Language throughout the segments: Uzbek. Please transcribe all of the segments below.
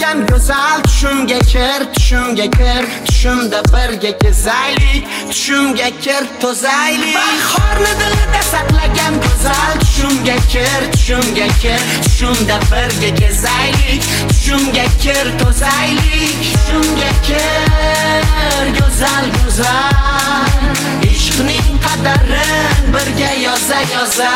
tasaqlagan go'zal tushimga kir, tushimga kir, tushimda birga kezaylik, tushimga kir, tozaylik. Bahorni dilida saqlagan go'zal tushimga kir, tushimga kir, tushimda birga kezaylik, tushimga kir, tozaylik, tushimga kir, go'zal go'zal, ishqning qadarin birga yoza.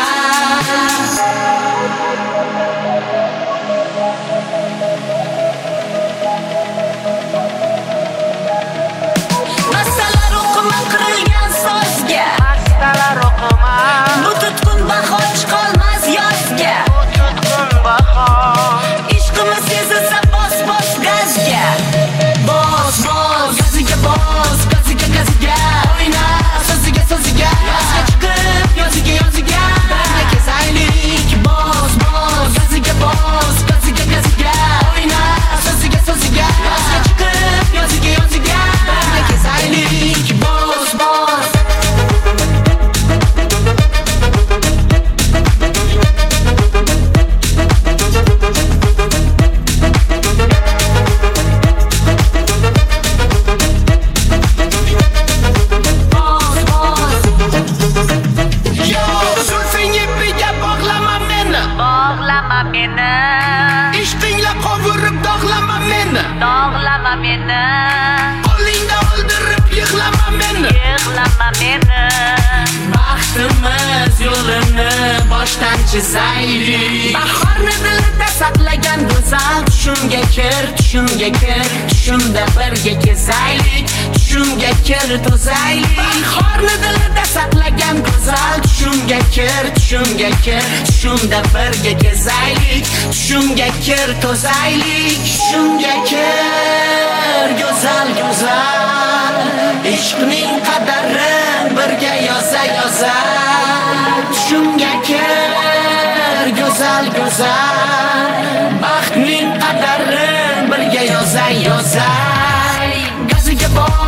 Masalar o'qima qirilgan so'zga, Mastalar o'qima, bu tutqun baho chiqolmas yozga. bu tutqun baho. Ishqimiz sezilsa bos gazga, bos gaziga, bos gaziga, o'yna so'ziga, yozga chiqib yoziga, birga kezaylik. Bos gaziga, bos gaziga, o'yna so'ziga, yozga chiqib yoziga, birga kezaylik. Bos Bog'lama meni, ishqingla qovurib dog'lama meni, dog'lama meni, qo'lingda o'ldirib yig'lama meni. yig'lama meni. Baxtimiz yo'lini boshdan chizaylik. Bahorni dilida saqlagan go'zal tushimga kir, tushimga kir, tushimda birga kezaylik, tushimga kir, tozaylik. Bahorni dilida saqlagan go'zal tushimga kir, tushimga kir, tushimda birga kezaylik, tushimga kir, tozaylik, tushimga kir, go'zal go'zal, ishqning qadarin birga yoza. Tushimga kir, go'zal go'zal, baxtning qadarin birga yoza. Gaziga bor